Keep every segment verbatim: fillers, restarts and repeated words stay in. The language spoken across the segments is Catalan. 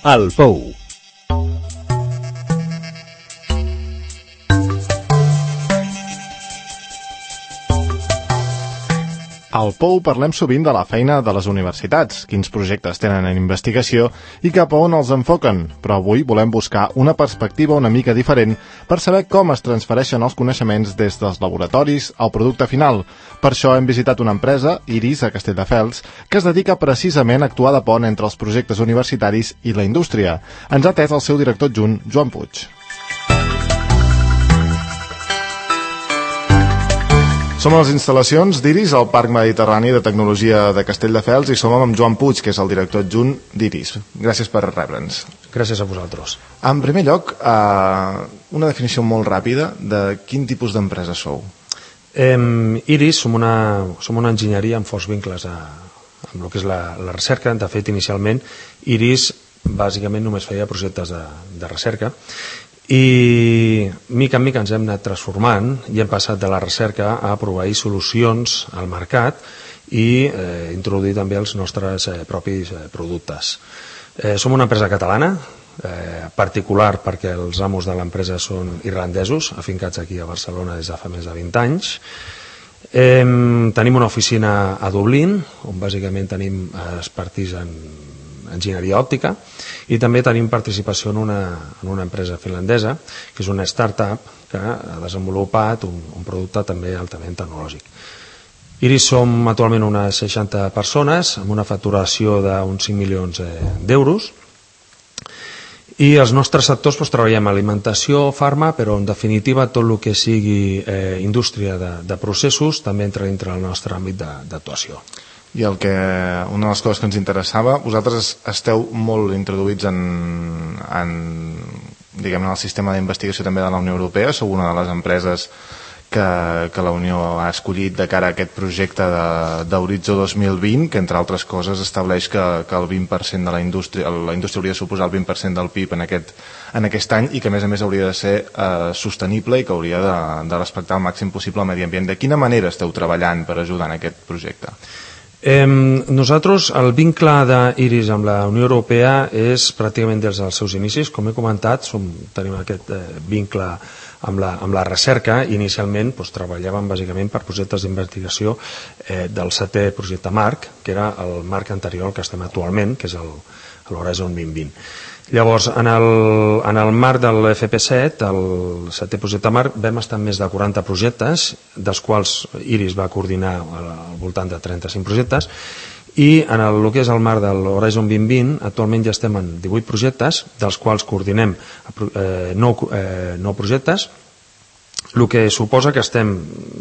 El Pou. Al Pou parlem sovint de la feina de les universitats, quins projectes tenen en investigació i cap a on els enfoquen, però avui volem buscar una perspectiva una mica diferent per saber com es transfereixen els coneixements des dels laboratoris al producte final. Per això hem visitat una empresa, Iris, a Castelldefels, que es dedica precisament a actuar de pont entre els projectes universitaris i la indústria. Ens ha atès el seu director adjunt, Joan Puig. Som a les instal·lacions d'Iris, al Parc Mediterrani de Tecnologia de Castelldefels, i som amb Joan Puig, que és el director adjunt d'Iris. Gràcies per rebre'ns. Gràcies a vosaltres. En primer lloc, eh, una definició molt ràpida de quin tipus d'empresa sou. Eh, Iris som una, som una enginyeria amb forts vincles a, amb el que és la, la recerca. De fet, inicialment, Iris bàsicament només feia projectes de, de recerca, i mica en mica ens hem anat transformant i hem passat de la recerca a proveir solucions al mercat i eh, introduir també els nostres eh, propis eh, productes. Eh, som una empresa catalana, eh, particular perquè els amos de l'empresa són irlandesos, afincats aquí a Barcelona des de fa més de vint anys. Eh, tenim una oficina a Dublín, on bàsicament tenim expertise en enginyeria òptica, i també tenim participació en una, en una empresa finlandesa, que és una startup que ha desenvolupat un, un producte també altament tecnològic. Iris som actualment unes seixanta persones, amb una facturació d'uns cinc milions d'euros, i els nostres sectors doncs, treballem alimentació, farma, però en definitiva tot el que sigui eh, indústria de, de processos també entra dintre del nostre àmbit d'actuació. I el que, una de les coses que ens interessava, vosaltres esteu molt introduïts en, en, diguem, en el sistema d'investigació també de la Unió Europea, sou una de les empreses que, que la Unió ha escollit de cara a aquest projecte d'Horitzó dos mil vint, que entre altres coses estableix que, que el vint per cent de la indústria, la indústria hauria de suposar el vint per cent del P I B en aquest, en aquest any, i que a més a més hauria de ser eh, sostenible i que hauria de, de respectar al màxim possible el medi ambient. De quina manera esteu treballant per ajudar en aquest projecte? Eh, nosaltres, el vincle d'Iris amb la Unió Europea és pràcticament des dels seus inicis. Com he comentat, som, tenim aquest eh, vincle amb la, amb la recerca. Inicialment doncs, treballàvem bàsicament per projectes d'investigació eh, del setè projecte marc, que era el marc anterior al que estem actualment, que és l'Horizon vint vint. Llavors, en el, en el marc de l'F P set, el setè projecte marc, vam estar en més de quaranta projectes, dels quals Iris va coordinar al voltant de trenta-cinc projectes, i en el, el que és el marc de l'Horizon vint vint, actualment ja estem en divuit projectes, dels quals coordinem eh, nou, eh, nou projectes, el que suposa que estem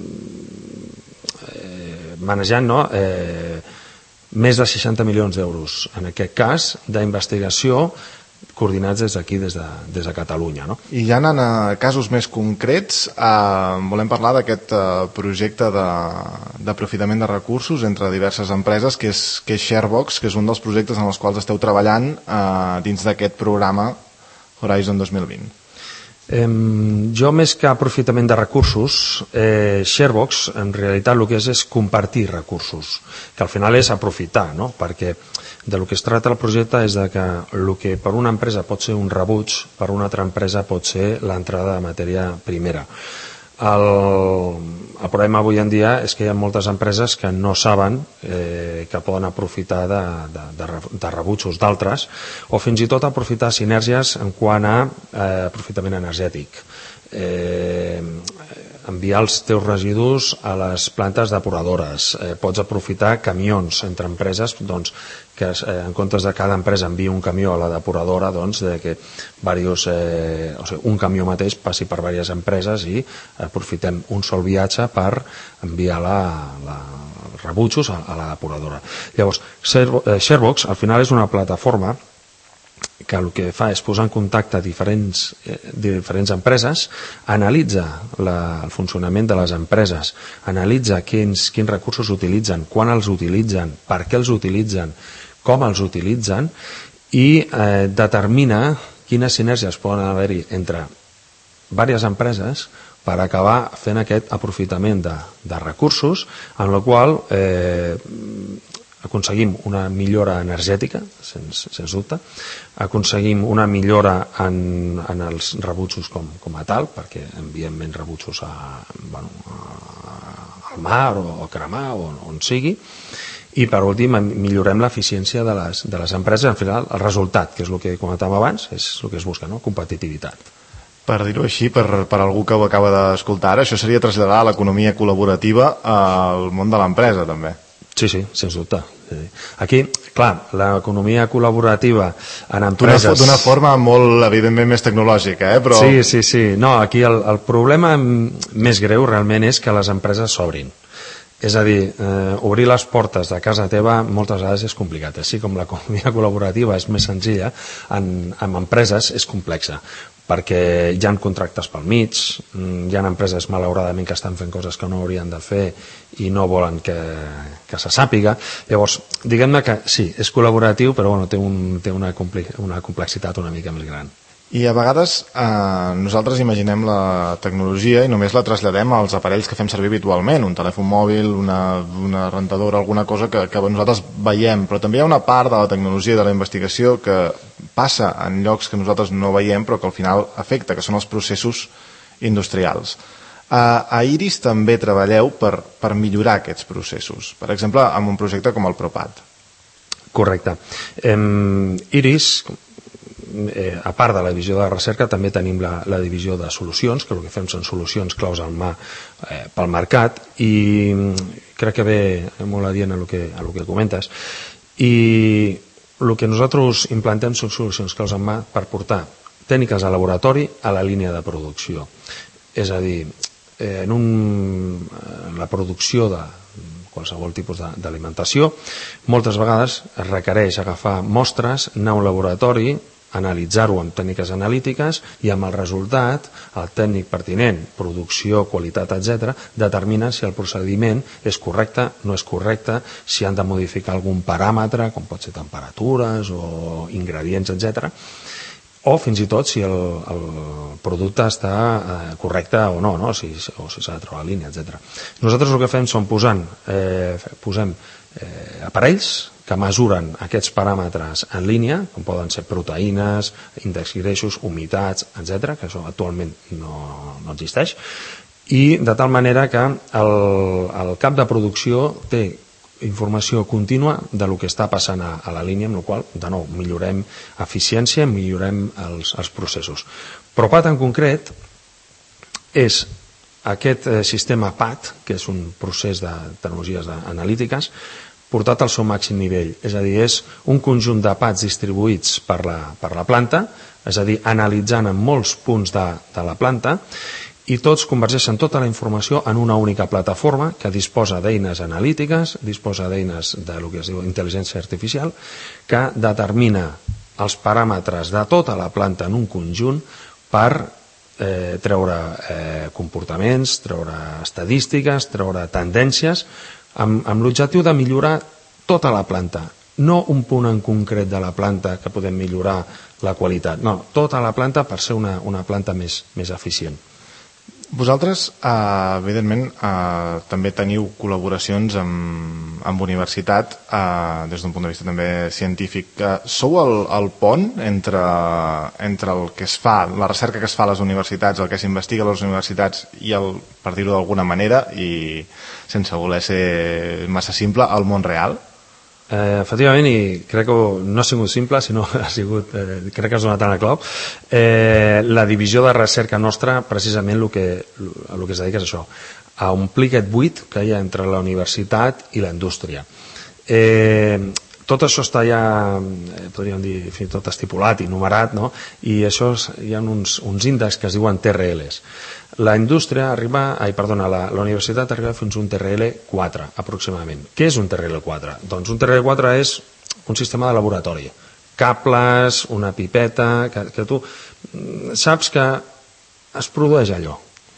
eh, manejant no? eh, més de seixanta milions d'euros, en aquest cas, d'investigació coordinats des d'aquí, des, de, des de Catalunya. No? I ja anant a casos més concrets, eh, volem parlar d'aquest eh, projecte d'aprofitament de, de recursos entre diverses empreses, que és, que és Sharebox, que és un dels projectes en els quals esteu treballant eh, dins d'aquest programa Horizon dos mil vint. Eh, jo, més que aprofitament de recursos, eh, Sharebox, en realitat el que és és compartir recursos, que al final és aprofitar, no? Perquè de lo que es tracta el projecte és de que el que per una empresa pot ser un rebuig, per una altra empresa pot ser l'entrada de matèria primera. El, el problema avui en dia és que hi ha moltes empreses que no saben eh, que poden aprofitar de, de, de, de rebutjos d'altres, o fins i tot aprofitar sinergies en quant a eh, aprofitament energètic. Eh, enviar els teus residus a les plantes depuradores, eh, pots aprofitar camions entre empreses, doncs, que eh, en comptes de cada empresa enviï un camió a la depuradora, doncs, de que varios, eh, o sigui, un camió mateix passi per diverses empreses i aprofitem un sol viatge per enviar la, la, els rebutjos a, a la depuradora. Llavors, Sharebox al final és una plataforma que el que fa és posar en contacte diferents, eh, diferents empreses, analitza la, el funcionament de les empreses, analitza quins, quins recursos utilitzen, quan els utilitzen, per què els utilitzen, com els utilitzen, i eh, determina quines sinergies poden haver-hi entre diverses empreses per acabar fent aquest aprofitament de, de recursos, en la qual eh, aconseguim una millora energètica, sens, sens dubte, aconseguim una millora en, en els rebutjos com, com a tal, perquè enviem menys rebutjos a, bueno, a, al mar o a cremar o on, on sigui, i per últim millorem l'eficiència de les, de les empreses. Al final el resultat, que és el que comentàvem abans, és el que es busca, no? Competitivitat. Per dir-ho així, per, per algú que ho acaba d'escoltar, això seria traslladar l'economia col·laborativa al món de l'empresa, també. Sí, sí, sens dubte. Aquí, clar, l'economia col·laborativa en empreses... D'una forma molt, evidentment, més tecnològica, eh? Però... Sí, sí, sí. No, aquí el, el problema més greu realment és que les empreses s'obrin. És a dir, eh, obrir les portes de casa teva moltes vegades és complicat. Així com l'economia col·laborativa és més senzilla, en, en empreses és complexa, perquè hi ha contractes pel mig, hi ha empreses malauradament que estan fent coses que no haurien de fer i no volen que, que se sàpiga. Llavors, diguem-ne que sí, és col·laboratiu, però bueno, té, un, té una, una complexitat una mica més gran. I a vegades eh, nosaltres imaginem la tecnologia i només la traslladem als aparells que fem servir habitualment, un telèfon mòbil, una, una rentadora, alguna cosa que, que nosaltres veiem, però també hi ha una part de la tecnologia i de la investigació que passa en llocs que nosaltres no veiem però que al final afecta, que són els processos industrials. Eh, a Iris també treballeu per, per millorar aquests processos, per exemple amb un projecte com el ProPat. Correcte. Eh, Iris... Eh, a part de la divisió de recerca també tenim la, la divisió de solucions, que el que fem són solucions claus al mà eh, pel mercat, i crec que ve molt adient a lo que, a lo que comentes, i el que nosaltres implantem són solucions claus al mà per portar tècniques de laboratori a la línia de producció. És a dir, eh, en, un, en la producció de qualsevol tipus d'alimentació, moltes vegades es requereix agafar mostres, anar a un laboratori, analitzar-ho amb tècniques analítiques i amb el resultat, el tècnic pertinent, producció, qualitat, etcètera, determina si el procediment és correcte, no és correcte, si han de modificar algun paràmetre, com pot ser temperatures o ingredients, etcètera, o fins i tot si el, el producte està eh, correcte o no, no? Si, o si s'ha de trobar línia, etcètera. Nosaltres el que fem són posant, eh, posem eh, aparells que mesuren aquests paràmetres en línia, com poden ser proteïnes, índexs greixos, humitats, etcètera, que això actualment no, no existeix, i de tal manera que el, el cap de producció té informació contínua de lo que està passant a, a la línia, amb la qual, de nou, millorem eficiència, millorem els, els processos. ProPat en concret és aquest eh, sistema P A T, que és un procés de tecnologies analítiques, portat al seu màxim nivell, és a dir, és un conjunt de pads distribuïts per la, per la planta, és a dir, analitzant en molts punts de, de la planta, i tots convergeixen tota la informació en una única plataforma que disposa d'eines analítiques, disposa d'eines de lo que es diu intel·ligència artificial, que determina els paràmetres de tota la planta en un conjunt per eh, treure eh, comportaments, treure estadístiques, treure tendències, amb, amb l'objectiu de millorar tota la planta, no un punt en concret de la planta que podem millorar la qualitat, no, tota la planta per ser una, una planta més, més eficient. Vosaltres, eh, evidentment, eh, també teniu col·laboracions amb, amb universitat, eh, des d'un punt de vista també científic. Eh, sou el, el pont entre, entre el que es fa, la recerca que es fa a les universitats, el que s'investiga a les universitats i, el, per dir-ho d'alguna manera, i sense voler ser massa simple, el món real? Eh, efectivament, i crec que no ha sigut simple, sinó ha sigut, eh, crec que has donat en el clau. Eh, la divisió de recerca nostra, precisament el que, el que es dedica és això, a omplir aquest buit que hi ha entre la universitat i la indústria. Eh, tot això està ja, podríem dir, fins i tot estipulat i numerat, no? I això és, hi ha uns, uns índexs que es diuen T R Ls. La indústria arriba, ai, perdona, la, la universitat arriba fins a un T R L quatre, aproximadament. Què és un T R L quatre? Doncs un T R L quatre és un sistema de laboratori. Cables, una pipeta, que, que tu saps que es produeix allò.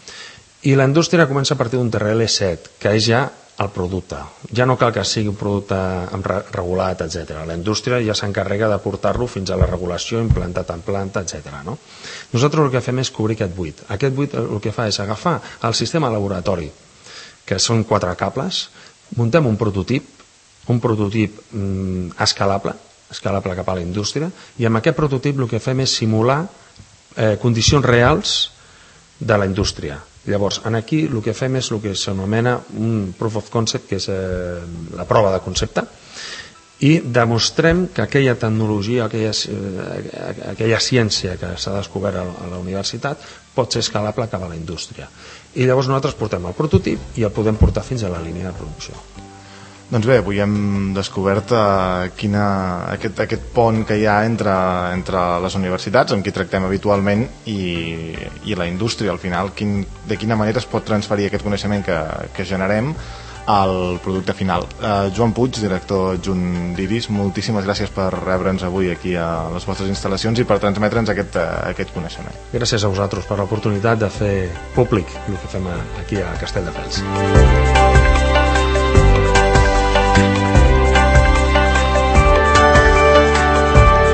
I la indústria comença a partir d'un T R L set, que és ja el producte. Ja no cal que sigui un producte regulat, etcètera. La indústria ja s'encarrega de portar-lo fins a la regulació, implantat en planta, etcètera. No? Nosaltres el que fem és cobrir aquest buit. Aquest buit el que fa és agafar el sistema laboratori, que són quatre cables, muntem un prototip un prototip mm, escalable, escalable cap a la indústria, i amb aquest prototip el que fem és simular eh, condicions reals de la indústria. Llavors, aquí el que fem és el que s'anomena un proof of concept, que és eh, la prova de concepte, i demostrem que aquella tecnologia, aquella, eh, aquella ciència que s'ha descobert a la universitat pot ser escalable cap a la indústria. I llavors nosaltres portem el prototip i el podem portar fins a la línia de producció. Doncs bé, avui hem descobert eh, quina, aquest, aquest pont que hi ha entre, entre les universitats, amb qui tractem habitualment, i, i la indústria. Al final, quin, de quina manera es pot transferir aquest coneixement que, que generem al producte final. Eh, Joan Puig, director adjunt d'Iris, moltíssimes gràcies per rebre'ns avui aquí a les vostres instal·lacions i per transmetre'ns aquest, aquest coneixement. Gràcies a vosaltres per l'oportunitat de fer públic el que fem aquí a Castelldefels.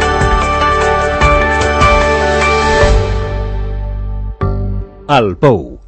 El Pou.